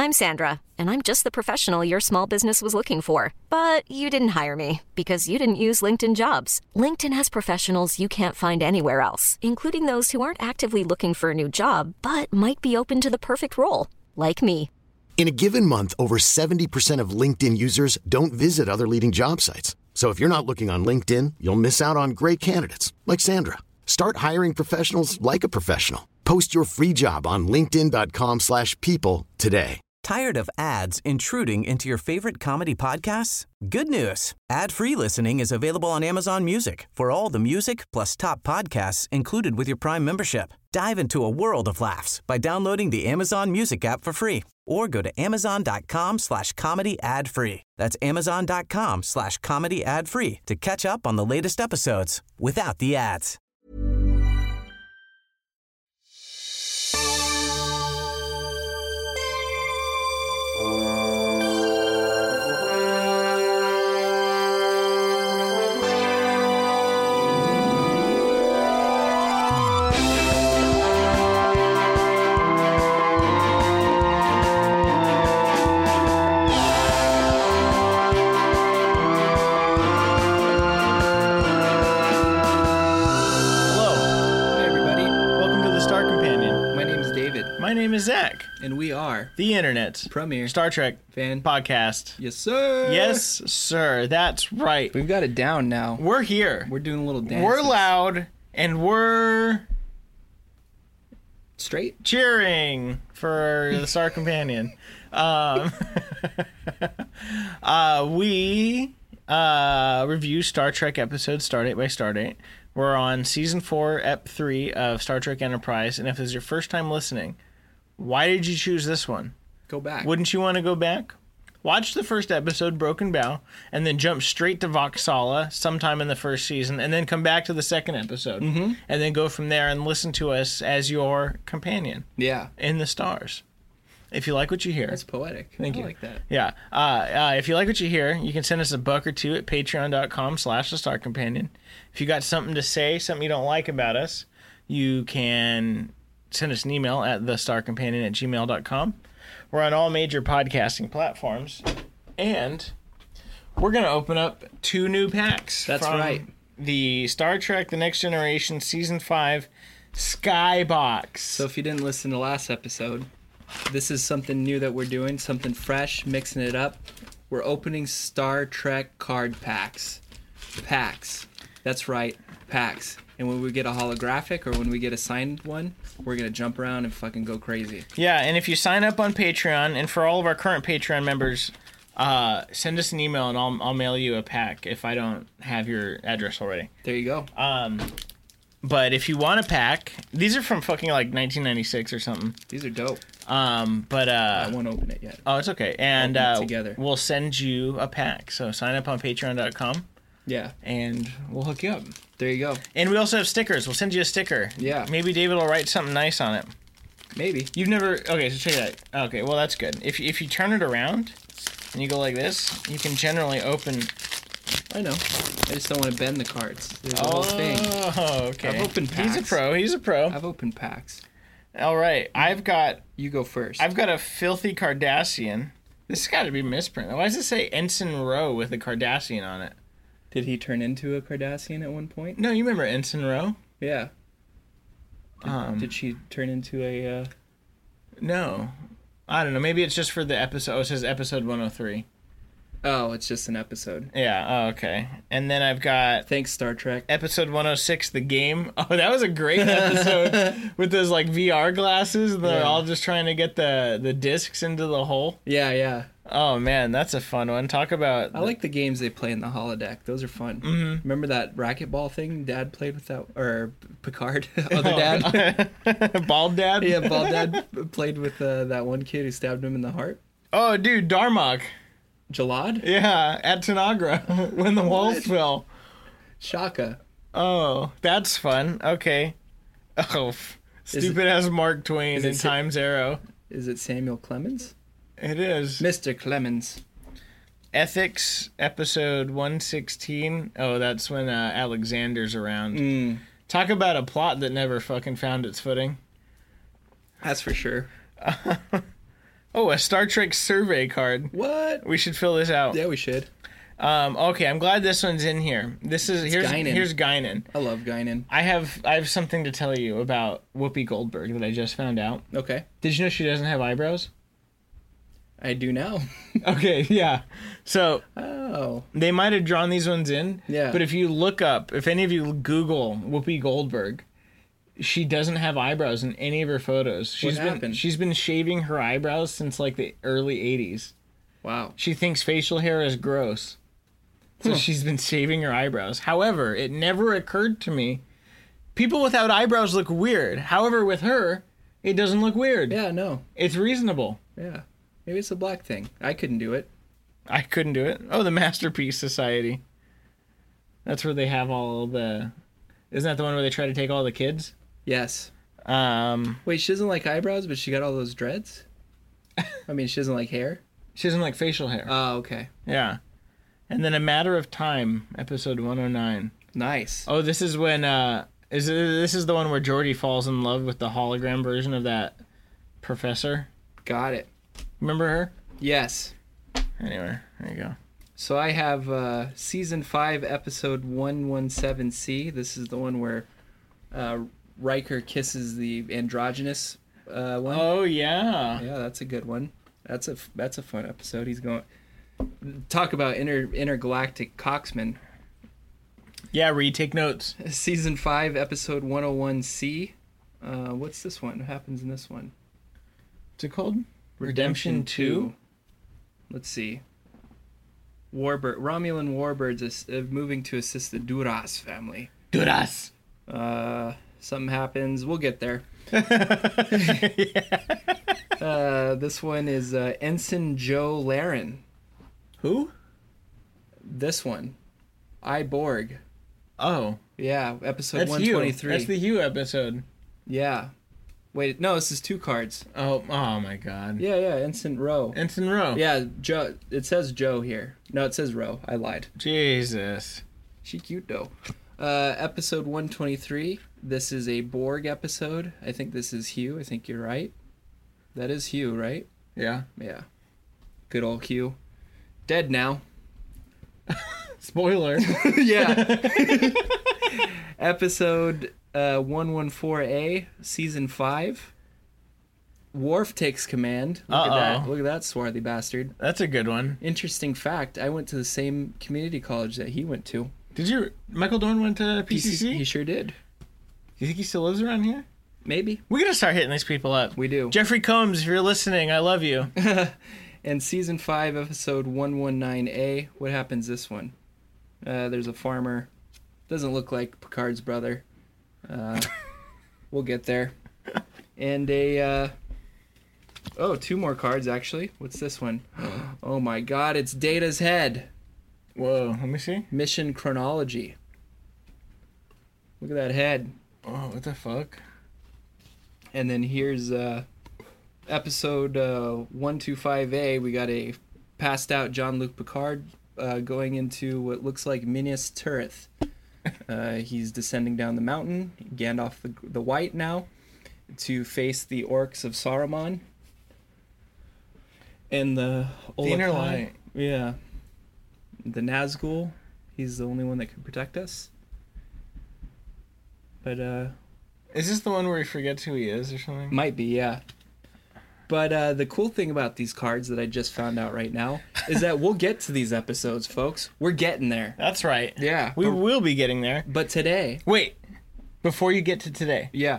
I'm Sandra, and I'm just the professional your small business was looking for. But you didn't hire me because you didn't use LinkedIn Jobs. LinkedIn has professionals you can't find anywhere else, including those who aren't actively looking for a new job, but might be open to the perfect role, like me. In a given month, over 70% of LinkedIn users don't visit other leading job sites. So if you're not looking on LinkedIn, you'll miss out on great candidates like Sandra. Start hiring professionals like a professional. Post your free job on linkedin.com/people today. Tired of ads intruding into your favorite comedy podcasts? Good news. Ad-free listening is available on Amazon Music for all the music plus top podcasts included with your Prime membership. Dive into a world of laughs by downloading the Amazon Music app for free or go to amazon.com/comedy ad-free. That's amazon.com/comedy ad-free to catch up on the latest episodes without the ads. My name is Zach. And we are the Internet's premier Star Trek fan podcast. Yes, sir. Yes, sir. That's right. We've got it down now. We're here. We're doing a little dance. We're loud, and we're... straight? Cheering for the Star Companion. We review Star Trek episodes Stardate by Stardate. We're on Season 4, Ep 3 of Star Trek Enterprise, and if this is your first time listening, why did you choose this one? Go back. Wouldn't you want to go back? Watch the first episode, Broken Bow, and then jump straight to Voxala sometime in the first season, and then come back to the second episode, and then go from there and listen to us as your companion. Yeah. In the stars. If you like what you hear. That's poetic. Thank you. I like that. Yeah. If you like what you hear, you can send us a buck or two at patreon.com/the Star Companion. If you got something to say, something you don't like about us, you can send us an email at thestarcompanion@gmail.com. We're on all major podcasting platforms. And we're going to open up 2 new packs. That's from right. The Star Trek The Next Generation Season 5 Skybox. So if you didn't listen to last episode, this is something new that we're doing, something fresh, mixing it up. We're opening Star Trek card packs. Packs. That's right, packs. And when we get a holographic or when we get a signed one, we're going to jump around and fucking go crazy. Yeah, and if you sign up on Patreon, and for all of our current Patreon members, send us an email and I'll mail you a pack if I don't have your address already. There you go. But if you want a pack, these are from fucking like 1996 or something. These are dope. But I won't open it yet. Oh, it's okay. And together. We'll send you a pack. So sign up on patreon.com. Yeah. And we'll hook you up. There you go. And we also have stickers. We'll send you a sticker. Yeah. Maybe David will write something nice on it. Maybe. You've never... Okay, so check it out. Okay, well, that's good. If you turn it around and you go like this, you can generally open... I know. I just don't want to bend the cards. There's a whole thing. Oh, okay. I've opened packs. He's a pro. I've opened packs. All right. I've got... You go first. I've got a Filthy Cardassian. This has got to be misprint. Why does it say Ensign Rowe with a Cardassian on it? Did he turn into a Cardassian at one point? No, you remember Ensign Rowe? Yeah. Did she turn into a... No. I don't know. Maybe it's just for the episode. Oh, it says episode 103. Oh, it's just an episode. Yeah, oh, okay. And then I've got... Thanks, Star Trek. Episode 106, The Game. Oh, that was a great episode with those, like, VR glasses. They're all just trying to get the discs into the hole. Yeah, yeah. Oh, man, that's a fun one. Talk about... I like the games they play in the holodeck. Those are fun. Mm-hmm. Remember that racquetball thing Dad played with that... Or Picard? Other Dad? Bald Dad? Yeah, Bald Dad played with that one kid who stabbed him in the heart. Oh, dude, Darmok. Jalad? Yeah, at Tanagra, when the walls fell. Shaka. Oh, that's fun. Okay. Oh, stupid as Mark Twain in Time's Arrow. Is it Samuel Clemens? It is. Mr. Clemens. Ethics, episode 116. Oh, that's when Alexander's around. Talk about a plot that never fucking found its footing. That's for sure. Oh, a Star Trek survey card. What? We should fill this out. Yeah, we should. Okay, I'm glad this one's in here. Here's Guinan. I love Guinan. I have something to tell you about Whoopi Goldberg that I just found out. Okay. Did you know she doesn't have eyebrows? I do now. Okay, yeah. So Oh. they might have drawn these ones in. Yeah. But if you look up, if any of you Google Whoopi Goldberg, she doesn't have eyebrows in any of her photos. She's been shaving her eyebrows since like the early 80s. Wow. She thinks facial hair is gross. So she's been shaving her eyebrows. However, it never occurred to me. People without eyebrows look weird. However, with her, it doesn't look weird. Yeah, no. It's reasonable. Yeah. Maybe it's a black thing. I couldn't do it. I couldn't do it. Oh, the Masterpiece Society. That's where they have all the... Isn't that the one where they try to take all the kids? Yes. Um, Wait, she doesn't like eyebrows, but she got all those dreads? I mean, she doesn't like hair? she doesn't like facial hair. Oh, okay. Yeah. And then A Matter of Time, episode 109. Nice. Oh, this is when... this is the one where Geordi falls in love with the hologram version of that professor. Got it. Remember her? Yes. Anyway, there you go. So I have season 5, episode 117C. This is the one where Riker kisses the androgynous one. Oh, yeah. Yeah, that's a good one. That's a fun episode. He's going... Talk about intergalactic coxman. Yeah, read, take notes. Season 5, episode 101C. What's this one? What happens in this one? What's it called? Redemption 2? Let's see. Romulan warbirds is moving to assist the Duras family. Duras! Something happens. We'll get there. This one is Ensign Joe Laren. Who? This one. I, Borg. Oh. Yeah, episode That's 123. That's the Hugh episode. Yeah. Wait, no, this is 2 cards. Oh my god. Yeah, Ensign Rowe. Ensign Rowe. Yeah, Joe. It says Joe here. No, it says Rowe. I lied. Jesus. She cute though. Episode 123. This is a Borg episode. I think this is Hugh. I think you're right. That is Hugh, right? Yeah. Yeah. Good old Hugh. Dead now. Spoiler. Yeah. Episode 114A, season 5. Worf takes command. Look at that. Look at that swarthy bastard. That's a good one. Interesting fact, I went to the same community college that he went to. Did you? Michael Dorn went to PCC? He sure did. You think he still lives around here? Maybe. We gotta start hitting these people up. We do. Jeffrey Combs, if you're listening, I love you. And season 5, episode 119A. What happens this one? There's a farmer. Doesn't look like Picard's brother. We'll get there. And a... 2 more cards, actually. What's this one? Oh my god, it's Data's head. Whoa, let me see. Mission chronology. Look at that head. Oh, what the fuck? And then here's episode 125A. We got a passed out Jean-Luc Picard going into what looks like Minas Tirith. He's descending down the mountain, Gandalf the White now, to face the orcs of Saruman. And the Inner Light. Yeah. The Nazgul. He's the only one that can protect us. But, Is this the one where he forgets who he is or something? might be, yeah. But the cool thing about these cards that I just found out right now is that we'll get to these episodes, folks. We're getting there. That's right. Yeah. We will be getting there. But today... Wait. Before you get to today. Yeah.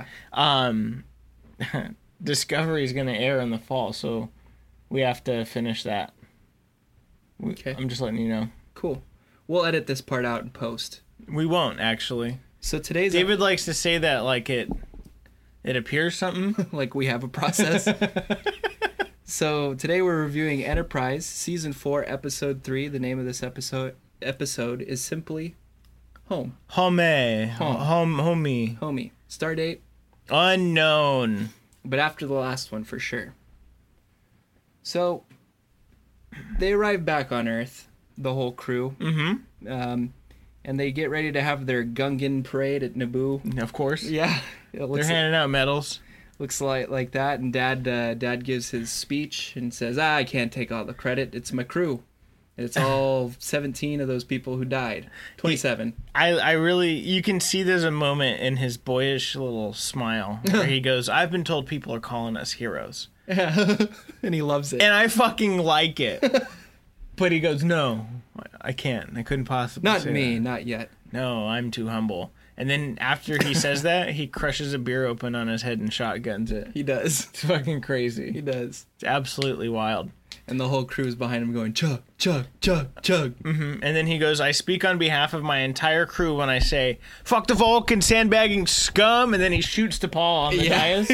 Discovery is going to air in the fall, so we have to finish that. Okay. I'm just letting you know. Cool. We'll edit this part out in post. We won't, actually. So today's... David likes to say that like it appears something. like we have a process. So today we're reviewing Enterprise, Season 4, Episode 3. The name of this episode is simply Home. Homie. Homie. Stardate? Unknown. But after the last one, for sure. So, they arrive back on Earth, the whole crew. Mm-hmm. And they get ready to have their Gungan parade at Naboo. Of course. Yeah. They're handing out medals. looks like that, and Dad gives his speech and says, I can't take all the credit. It's my crew. It's all 17 of those people who died. 27. I really, you can see there's a moment in his boyish little smile where he goes, I've been told people are calling us heroes. And he loves it. And I fucking like it. But he goes, no, I can't. I couldn't possibly Not say me, that. not yet. No, I'm too humble. And then after he says that, he crushes a beer open on his head and shotguns it. He does. It's fucking crazy. He does. It's absolutely wild. And the whole crew's behind him going, chug, chug, chug, chug. And then he goes, I speak on behalf of my entire crew when I say, fuck the Vulcan sandbagging scum. And then he shoots DePaul on the dais.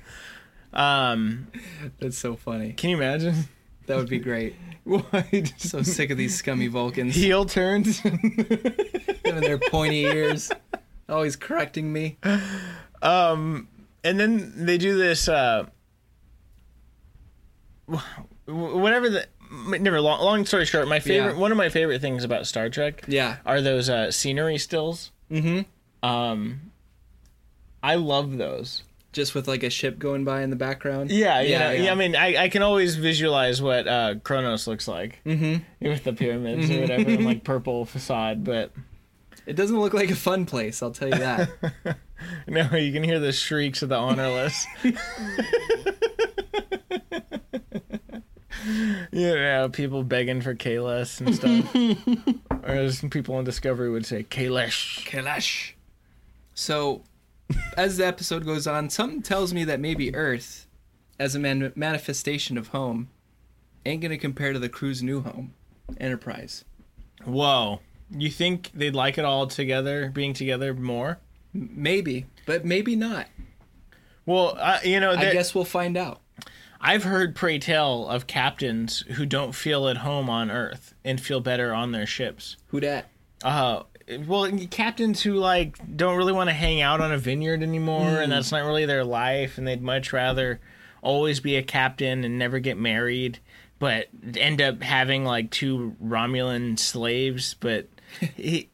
That's so funny. Can you imagine? That would be great. Why? So sick of these scummy Vulcans. Heel turns. Having their pointy ears. Always correcting me. And then they do this, whatever the, never, long story short, my favorite, one of my favorite things about Star Trek are those scenery stills. I love those. Just with like a ship going by in the background. Yeah. I mean, I can always visualize what Kronos looks like with the pyramids or whatever, and like purple facade, but it doesn't look like a fun place, I'll tell you that. No, you can hear the shrieks of the honorless. Yeah, people begging for Kahless and stuff. Or as people on Discovery would say, Kalesh. Kalash. So, as the episode goes on, something tells me that maybe Earth, as a manifestation of home, ain't gonna compare to the crew's new home, Enterprise. Whoa. You think they'd like it all together, being together more? Maybe, but maybe not. Well, I guess we'll find out. I've heard pray tell of captains who don't feel at home on Earth and feel better on their ships. Who dat? Well, captains who like don't really want to hang out on a vineyard anymore, and that's not really their life, and they'd much rather always be a captain and never get married, but end up having like 2 Romulan slaves. But it's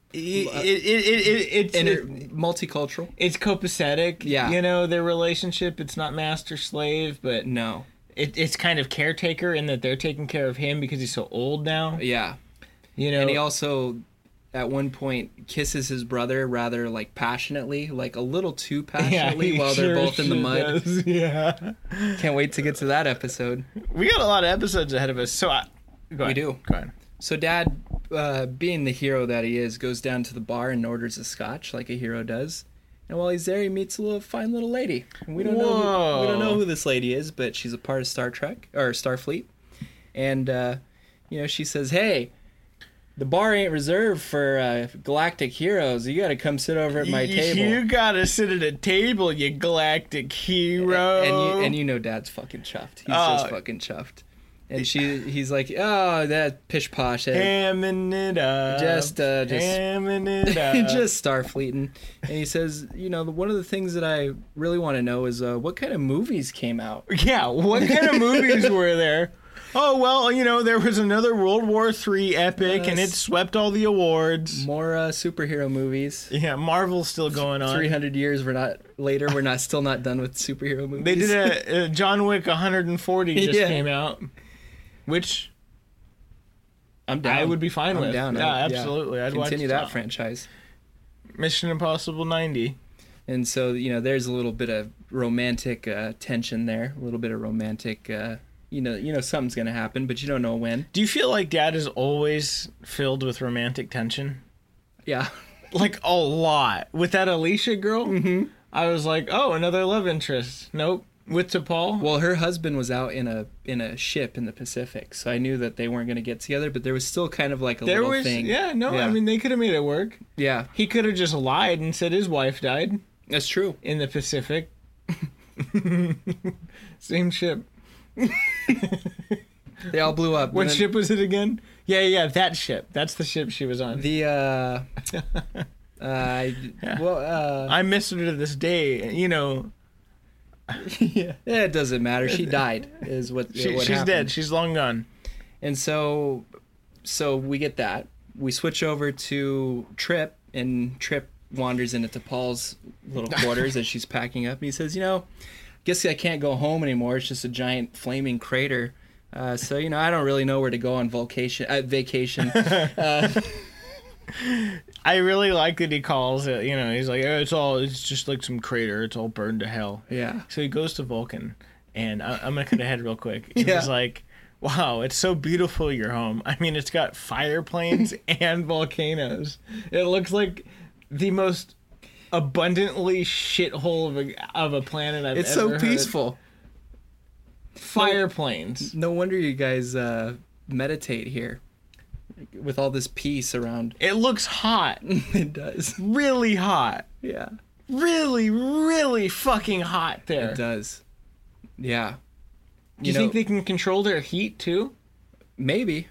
multicultural. It's copacetic. Yeah, their relationship. It's not master slave, but no, it's kind of caretaker in that they're taking care of him because he's so old now. Yeah, and he also, at one point, kisses his brother rather like passionately, like a little too passionately, while they're both in the mud. Does. Yeah, can't wait to get to that episode. We got a lot of episodes ahead of us, so we do. Go ahead. So Dad, being the hero that he is, goes down to the bar and orders a scotch like a hero does. And while he's there, he meets a fine little lady. And we don't know who this lady is, but she's a part of Star Trek or Starfleet. And she says, "Hey, the bar ain't reserved for galactic heroes. You got to come sit over at my table. You got to sit at a table, you galactic hero." And Dad's fucking chuffed. He's just fucking chuffed. And he's like, "Oh, that pish posh, hamming it up, just hamming it up, just Starfleeting." And he says, one of the things that I really want to know is what kind of movies came out. Yeah, what kind of movies were there? Oh, well, there was another World War III epic, and it swept all the awards. More superhero movies. Yeah, Marvel's still going on. 300 years later, we're still not done with superhero movies. They did a John Wick 140 just came out. Which I'm down. I would be fine with. Down. Yeah, absolutely. I'd continue watch that franchise. Mission Impossible 90. And so, there's a little bit of romantic tension there. A little bit of romantic, something's going to happen, but you don't know when. Do you feel like Dad is always filled with romantic tension? Yeah. Like a lot. With that Alicia girl, I was like, oh, another love interest. Nope. With T'Pol? Well, her husband was out in a ship in the Pacific, so I knew that they weren't going to get together, but there was still kind of like a little thing. Yeah, I mean, they could have made it work. Yeah. He could have just lied and said his wife died. That's true. In the Pacific. Same ship. They all blew up. What ship was it again? Yeah, that ship. That's the ship she was on. The, I miss her to this day, Yeah, it doesn't matter. She died, is what she's happened. Dead. She's long gone. And so we get that. We switch over to Trip, and Trip wanders into T'Pol's little quarters as she's packing up. And he says, guess I can't go home anymore. It's just a giant flaming crater. So, I don't really know where to go on vacation. I really like that he calls it, he's like, it's just like some crater. It's all burned to hell. Yeah. So he goes to Vulcan, and I'm going to cut ahead real quick. Yeah. He's like, wow, it's so beautiful, your home. I mean, it's got fire planes and volcanoes. It looks like the most abundantly shithole of a planet I've It's ever so heard. peaceful. Fire planes. No wonder you guys meditate here with all this peace around. It looks hot. It does. Really hot. Yeah. Really, really fucking hot there. It does. Yeah. Do you think they can control their heat too? Maybe.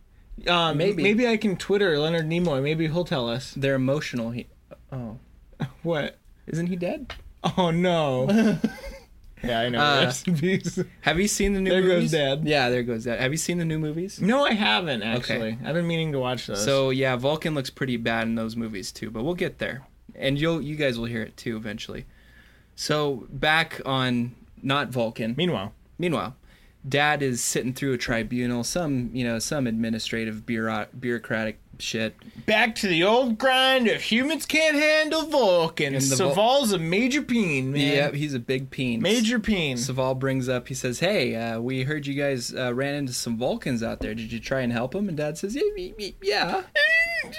Maybe I can Twitter Leonard Nimoy. Maybe he'll tell us. They're emotional. Oh. What? Isn't he dead? Oh no. Yeah, I know. Rest in peace. Have you seen the new There movies? goes Dad. Yeah, there goes Dad. Have you seen the new movies? No, I haven't actually. Okay. I've been meaning to watch those. So yeah, Vulcan looks pretty bad in those movies too, but we'll get there, and you guys will hear it too eventually. So back on not Vulcan. Meanwhile, Dad is sitting through a tribunal, some administrative bureaucratic shit. back to the old grind of humans can't handle Vulcan. And the Saval's a major peen, man. Yep, he's a big peen. Major peen. Saval brings up, he says, hey, we heard you guys ran into some Vulcans out there. Did you try and help them? And Dad says, yeah. We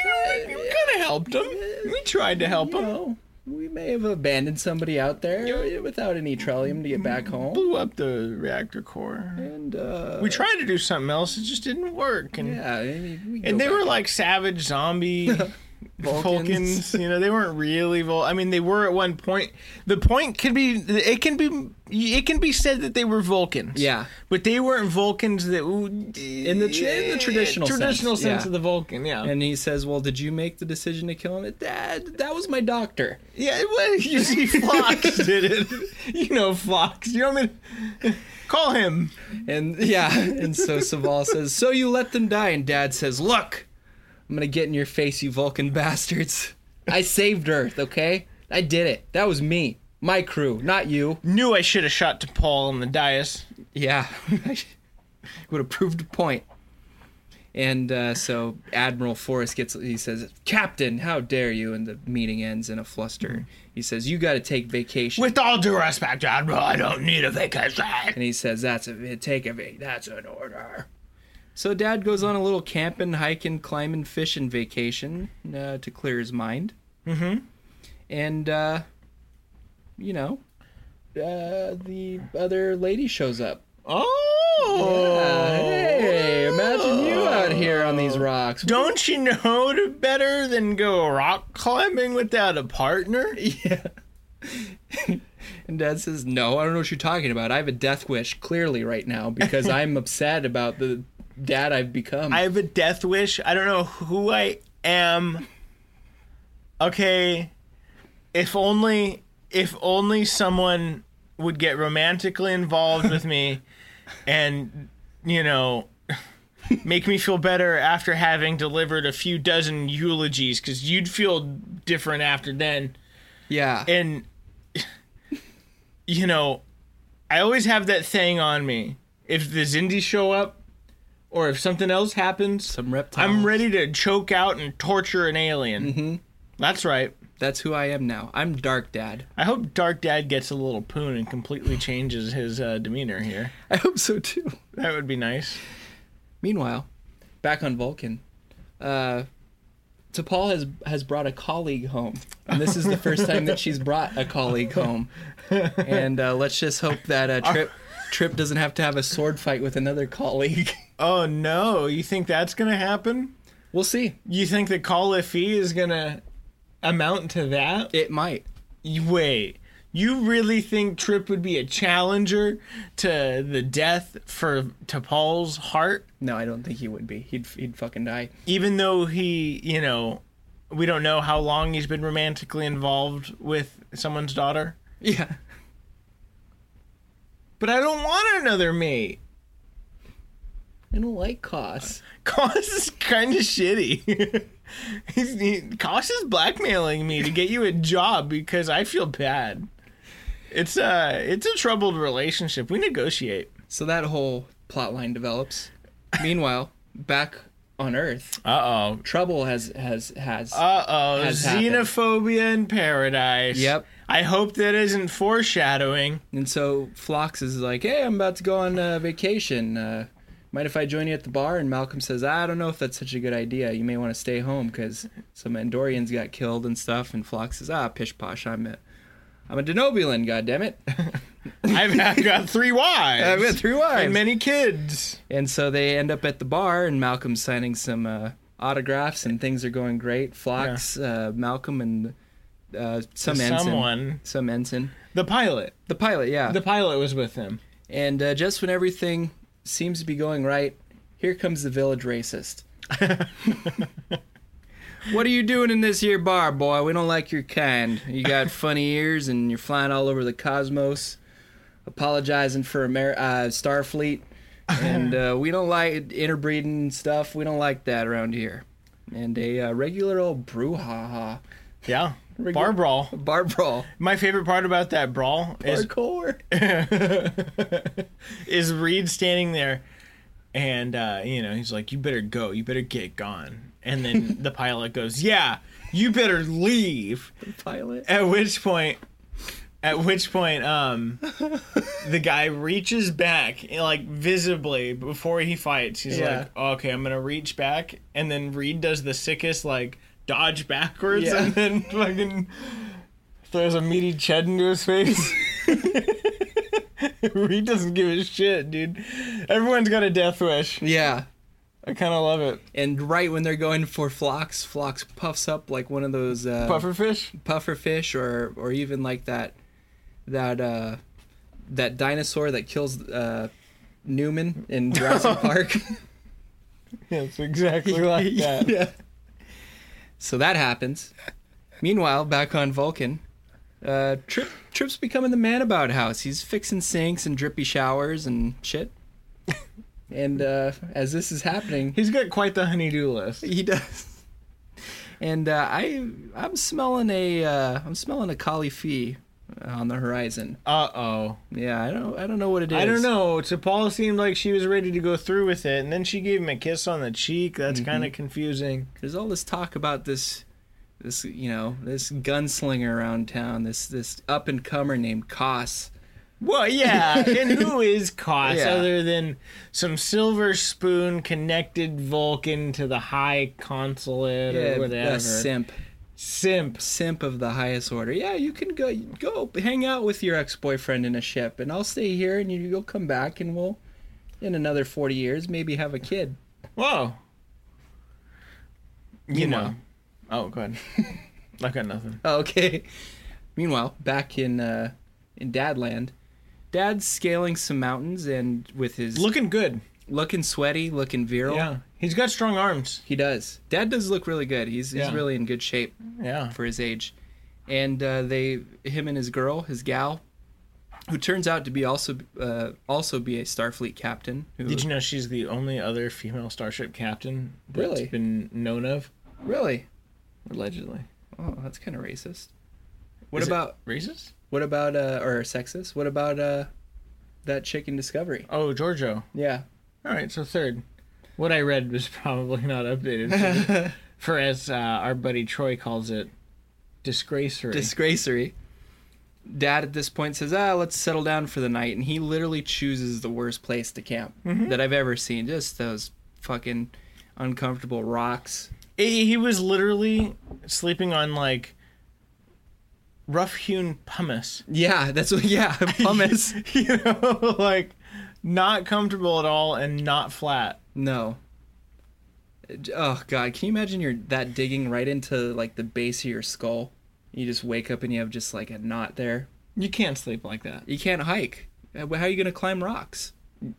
kind of helped him. We tried to help him. know, we may have abandoned somebody out there without any Trellium to get back home. Blew up the reactor core. And We tried to do something else. It just didn't work. And yeah, I mean, we go and they back. were like savage zombie Vulcans. You know, they weren't really I mean, they were at one point. The point can be it can be said that they were Vulcans. Yeah. But they weren't Vulcans that in the traditional sense yeah. of the Vulcan. Yeah. And he says, well, did you make the decision to kill him? Dad, that was my doctor. Yeah, well, you see, Phlox did it. You know Phlox. You know what I mean? Call him. And yeah, and so Saval says, so you let them die. And Dad says, look, I'm going to get in your face, you Vulcan bastards. I saved Earth, okay? I did it. That was me. My crew, not you. Knew I should have shot T'Pol on the dais. Yeah. Would have proved a point. And so Admiral Forrest he says, Captain, how dare you? And the meeting ends in a fluster. He says, you got to take vacation. With all due respect, Admiral, I don't need a vacation. And he says, that's an order. So Dad goes on a little camping, hiking, climbing, fishing vacation to clear his mind. Mm-hmm. And, the other lady shows up. Oh! Yeah, hey, imagine you out here on these rocks. Don't you know better than go rock climbing without a partner? Yeah. And Dad says, no, I don't know what you're talking about. I have a death wish, clearly, right now, because I'm upset about the dad I've become. I have a death wish. I don't know who I am. Okay. If only someone would get romantically involved with me and, make me feel better after having delivered a few dozen eulogies, because you'd feel different after then. Yeah. And, I always have that thing on me. If the Zindis show up, or if something else happens, Some reptiles. I'm ready to choke out and torture an alien. Mm-hmm. That's right. That's who I am now. I'm Dark Dad. I hope Dark Dad gets a little poon and completely changes his demeanor here. I hope so, too. That would be nice. Meanwhile, back on Vulcan, T'Pol has brought a colleague home. And this is the first time that she's brought a colleague home. And let's just hope that Trip doesn't have to have a sword fight with another colleague. Oh, no. You think that's going to happen? We'll see. You think that Call-If-E is going to amount to that? It might. Wait. You really think Trip would be a challenger to the death for T'Pol's heart? No, I don't think he would be. He'd fucking die. Even though he, we don't know how long he's been romantically involved with someone's daughter? Yeah. But I don't want another mate. I don't like Koss. Koss is kind of shitty. Koss is blackmailing me to get you a job because I feel bad. It's a troubled relationship. We negotiate. So that whole plot line develops. Meanwhile, back on Earth, trouble has happened. Xenophobia in paradise. Yep. I hope that isn't foreshadowing. And so Phlox is like, hey, I'm about to go on vacation. Mind if I join you at the bar? And Malcolm says, I don't know if that's such a good idea. You may want to stay home because some Andorians got killed and stuff. And Phlox says, pish posh, I'm a Denobulan, goddammit. I've got 3 wives. I've got 3 wives. And many kids. And so they end up at the bar, and Malcolm's signing some autographs, and things are going great. Phlox, Malcolm, and some ensign. The pilot. The pilot, yeah. The pilot was with him. And just when everything seems to be going right, here comes the village racist. What are you doing in this here bar, boy? We don't like your kind. You got funny ears and you're flying all over the cosmos, apologizing for Starfleet. And we don't like interbreeding stuff. We don't like that around here. And a regular old brouhaha. Yeah. Bar brawl. Bar brawl. My favorite part about that brawl is Reed standing there and, he's like, you better go. You better get gone. And then the pilot goes, yeah, you better leave. The pilot. At which point, the guy reaches back, like, visibly before he fights. He's like, okay, I'm going to reach back. And then Reed does the sickest, like, dodge backwards and then fucking throws a meaty ched into his face. Reed doesn't give a shit, dude. Everyone's got a death wish. Yeah. I kind of love it. And right when they're going for Phlox puffs up like one of those pufferfish, or even like that dinosaur that kills Newman in Jurassic Park. Yeah, it's exactly like that. Yeah. So that happens. Meanwhile, back on Vulcan, Trip's becoming the man about house. He's fixing sinks and drippy showers and shit. And as this is happening, he's got quite the honey-do list. He does. And I'm smelling a Kali Fi on the horizon. Yeah, I don't know what it is. I don't know. T'Pol seemed like she was ready to go through with it, and then she gave him a kiss on the cheek. That's kind of confusing. There's all this talk about this gunslinger around town, this up and comer named Koss. Well, yeah, and who is Koss other than some silver spoon connected Vulcan to the High Consulate or whatever? A simp of the highest order. Yeah, you can go hang out with your ex-boyfriend in a ship, and I'll stay here, and you'll come back, and we'll, in another 40 years, maybe have a kid. Whoa. You know. Oh, go ahead. I got nothing. Oh, okay. Meanwhile, back in Dadland, Dad's scaling some mountains and with his... Looking good. Looking sweaty, looking virile. Yeah. He's got strong arms. He does. Dad does look really good. He's really in good shape for his age. And him and his girl, his gal, who turns out to be also be a Starfleet captain. Did you know she's the only other female starship captain that's been known of? Really? Allegedly. Oh, that's kind of racist. Racist? What about or sexist? What about that chick in Discovery? Oh, Giorgio. Yeah. All right, so third. What I read was probably not updated. For as our buddy Troy calls it, disgracery. Disgracery. Dad at this point says, let's settle down for the night. And he literally chooses the worst place to camp that I've ever seen. Just those fucking uncomfortable rocks. He was literally sleeping on, like, rough-hewn pumice. Yeah, pumice. Like, not comfortable at all and not flat. No. Oh, God, can you imagine that digging right into, like, the base of your skull? You just wake up and you have just, like, a knot there. You can't sleep like that. You can't hike. How are you going to climb rocks?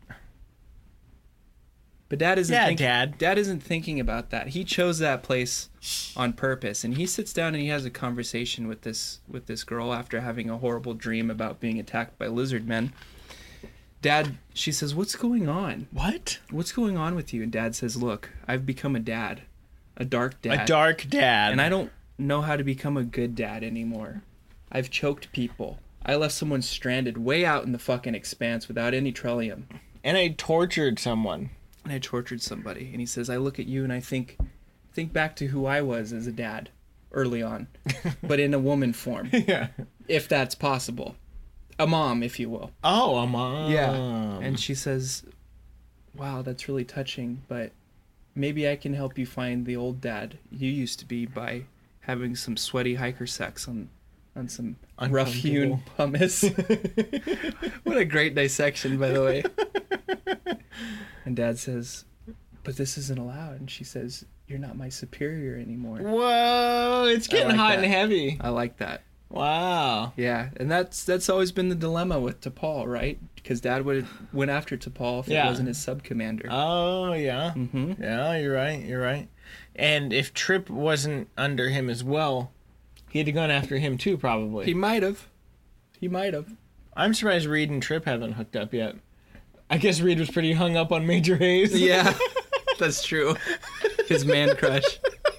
But Dad isn't thinking about that. He chose that place on purpose, and he sits down and he has a conversation with this girl after having a horrible dream about being attacked by lizard men. Dad, she says, "What's going on? What? What's going on with you?" And Dad says, "Look, I've become a dad, a dark dad. A dark dad. And I don't know how to become a good dad anymore. I've choked people. I left someone stranded way out in the fucking expanse without any Trellium. And I tortured someone. And I tortured somebody. And he says, I look at you and I think back to who I was as a dad early on, but in a woman form. Yeah. If that's possible. A mom, if you will. Oh, a mom. Yeah. And she says, wow, that's really touching, but maybe I can help you find the old dad you used to be by having some sweaty hiker sex on some rough-hewn pumice. What a great dissection, by the way. And Dad says, but this isn't allowed. And she says, you're not my superior anymore. Whoa, it's getting like hot that. and heavy. I like that. Wow. Yeah, and that's always been the dilemma with T'Pol, right? Because Dad went after T'Pol if it wasn't his sub-commander. Oh, yeah. Mm-hmm. Yeah, you're right. And if Trip wasn't under him as well, he'd have gone after him too, probably. He might have. I'm surprised Reed and Trip haven't hooked up yet. I guess Reed was pretty hung up on Major Hayes. Yeah, that's true. His man crush.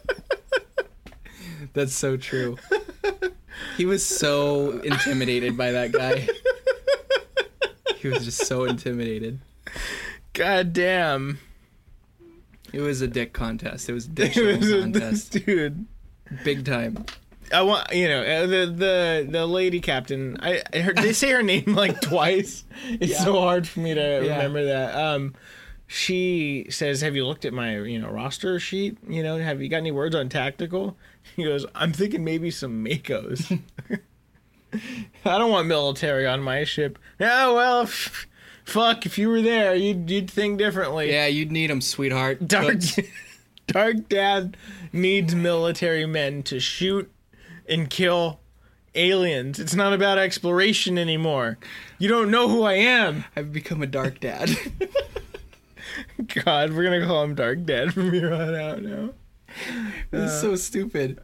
That's so true. He was so intimidated by that guy. He was just so intimidated. God damn. It was a dick contest. It was a dick contest. Dude. Big time. I want, the lady captain, I heard they say her name like twice. It's so hard for me to remember that. She says, have you looked at my, roster sheet? Have you got any words on tactical? He goes, I'm thinking maybe some Makos. I don't want military on my ship. Yeah, well, fuck, if you were there, you'd think differently. Yeah, you'd need them, sweetheart. Dark Dad needs military men to shoot and kill aliens. It's not about exploration anymore. You don't know who I am. I've become a dark dad. God, we're gonna call him Dark Dad from here on out now. This is so stupid.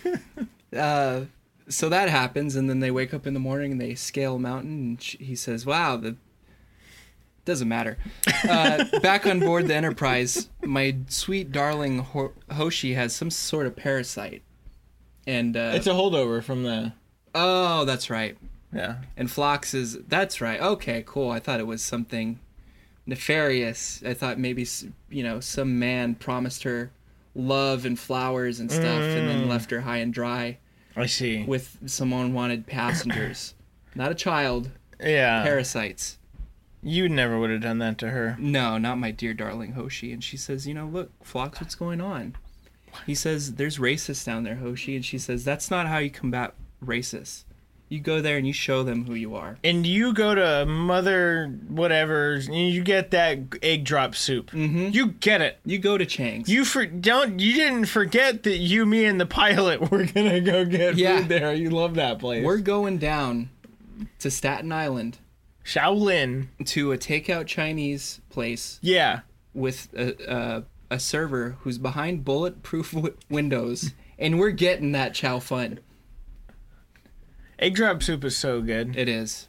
So that happens, and then they wake up in the morning and they scale a mountain, and he says, wow, doesn't matter. Back on board the Enterprise, my sweet darling Hoshi has some sort of parasite. And it's a holdover from the... Oh, that's right. Yeah. And Phlox is... That's right. Okay, cool. I thought it was something nefarious. I thought maybe, some man promised her love and flowers and stuff and then left her high and dry. I see. With some unwanted passengers. Not a child. Yeah. Parasites. You never would have done that to her. No, not my dear darling Hoshi. And she says, look, Phlox, what's going on? He says, there's racists down there, Hoshi. And she says, that's not how you combat racists. You go there and you show them who you are. And you go to Mother whatever, and you get that egg drop soup. Mm-hmm. You get it. You go to Chang's. You didn't forget that you, me, and the pilot were gonna go get food there. You love that place. We're going down to Staten Island. Shaolin. To a takeout Chinese place. Yeah. With a server who's behind bulletproof windows, and we're getting that chow fun. Egg drop soup is so good. It is.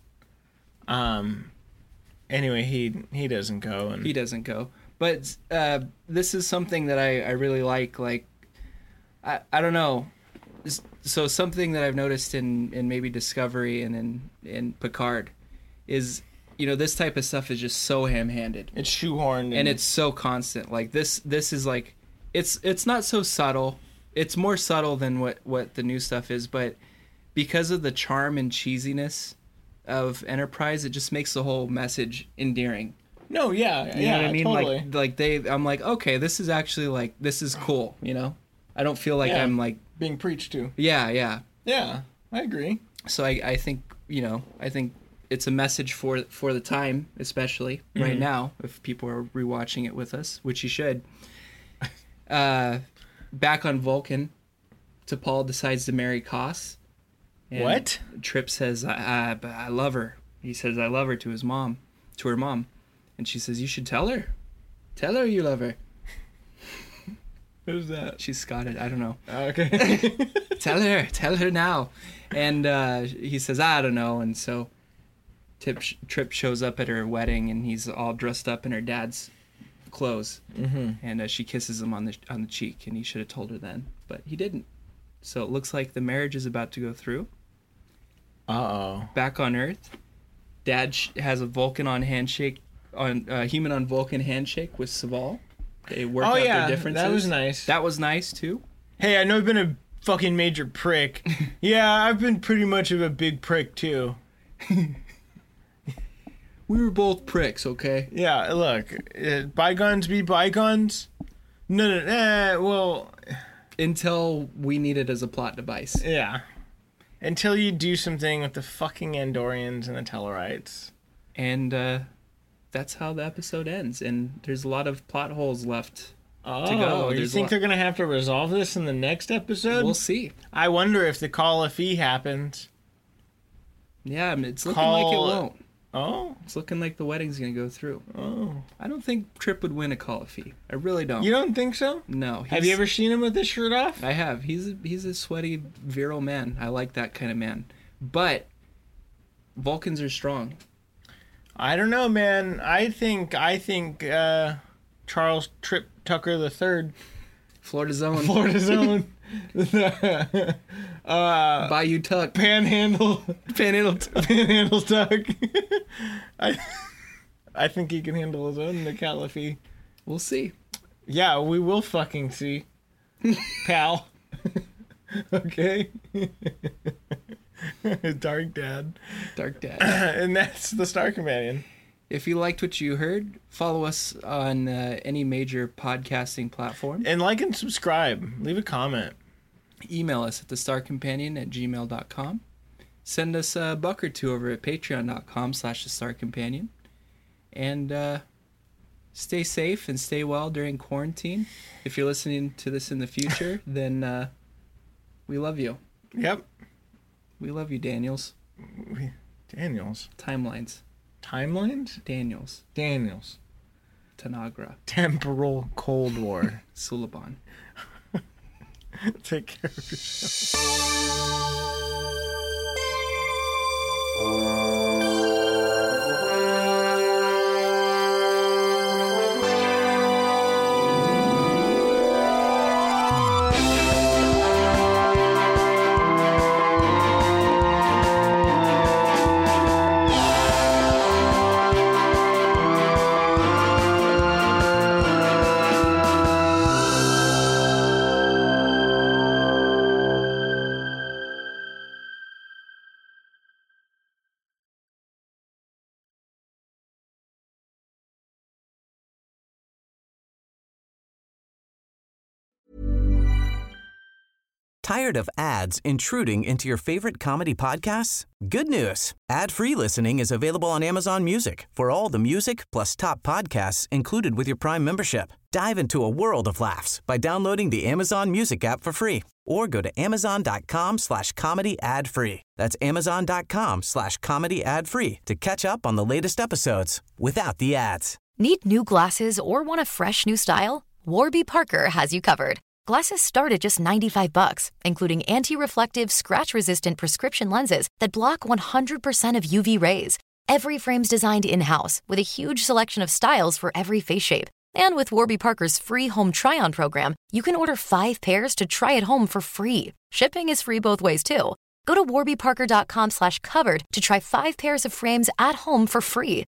Anyway, he doesn't go. And he doesn't go. But this is something that I really like. Like, I don't know. So something that I've noticed in maybe Discovery and in Picard is, this type of stuff is just so ham-handed. It's shoehorned. And it's so constant. Like, this is like, it's not so subtle. It's more subtle than what the new stuff is, but because of the charm and cheesiness of Enterprise, it just makes the whole message endearing. No, yeah, you know what I mean? Totally. I'm like, okay, this is actually this is cool. I don't feel like I'm like being preached to. Yeah. Yeah, I agree. So I think it's a message for the time, especially right now, if people are rewatching it with us, which you should. Back on Vulcan, T'Pol decides to marry Koss. And what? Trip says, I love her. He says, I love her to her mom. And she says, you should tell her. Tell her you love her. Who's that? She's Scottish. I don't know. Okay. Tell her now. And he says, I don't know. And so Trip shows up at her wedding, and he's all dressed up in her dad's clothes. Mm-hmm. And she kisses him on the cheek, and he should have told her then. But he didn't. So it looks like the marriage is about to go through. Uh-oh. Back on Earth. Dad has a Vulcan on handshake, human on Vulcan handshake with Saval. They work out their differences. That was nice. That was nice, too. Hey, I know I've been a fucking major prick. Yeah, I've been pretty much of a big prick, too. We were both pricks, okay? Yeah, look, bygones be bygones. No, well... Until we need it as a plot device. Yeah. Until you do something with the fucking Andorians and the Tellarites. And that's how the episode ends. And there's a lot of plot holes left to go. You think they're going to have to resolve this in the next episode? We'll see. I wonder if the Call of Fee happens. Yeah, I mean, it's looking like it won't. Oh? It's looking like the wedding's going to go through. Oh. I don't think Trip would win a Call of Fee. I really don't. You don't think so? No. Have you ever seen him with his shirt off? I have. He's a sweaty, virile man. I like that kind of man. But Vulcans are strong. I don't know, man. I think Charles Trip Tucker III. Florida Zone. Bayou Tuck. Panhandle Tuck. I think he can handle his own in the Call of Fee. We'll see. Yeah, we will fucking see. Pal. Okay. Dark Dad. And that's the Star Companion. If you liked what you heard, follow us on any major podcasting platform. And like and subscribe. Leave a comment. Email us at thestarcompanion@gmail.com. Send us a buck or two over at patreon.com/thestarcompanion. And stay safe and stay well during quarantine. If you're listening to this in the future, then we love you. Yep. We love you, Daniels. Daniels. Timelines. Daniels. Tanagra. Temporal Cold War. Suliban. Take care of yourself. Tired of ads intruding into your favorite comedy podcasts? Good news. Ad-free listening is available on Amazon Music for all the music plus top podcasts included with your Prime membership. Dive into a world of laughs by downloading the Amazon Music app for free or go to amazon.com/comedy ad-free. That's amazon.com/comedy ad-free to catch up on the latest episodes without the ads. Need new glasses or want a fresh new style? Warby Parker has you covered. Glasses start at just $95, including anti-reflective, scratch-resistant prescription lenses that block 100% of UV rays. Every frame's designed in-house with a huge selection of styles for every face shape. And with Warby Parker's free home try-on program, you can order 5 pairs to try at home for free. Shipping is free both ways, too. Go to warbyparker.com/covered to try 5 pairs of frames at home for free.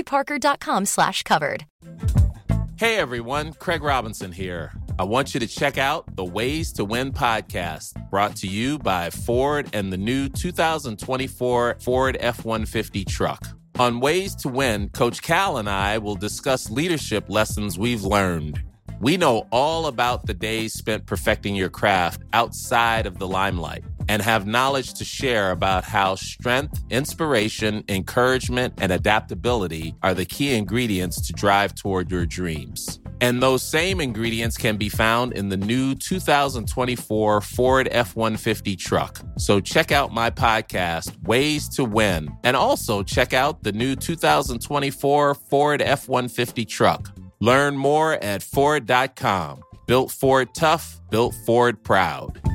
warbyparker.com/covered. Hey everyone, Craig Robinson here. I want you to check out the Ways to Win podcast, brought to you by Ford and the new 2024 Ford F-150 truck. On Ways to Win, Coach Cal and I will discuss leadership lessons we've learned. We know all about the days spent perfecting your craft outside of the limelight and have knowledge to share about how strength, inspiration, encouragement, and adaptability are the key ingredients to drive toward your dreams. And those same ingredients can be found in the new 2024 Ford F-150 truck. So check out my podcast, Ways to Win, and also check out the new 2024 Ford F-150 truck. Learn more at Ford.com. Built Ford tough, built Ford proud.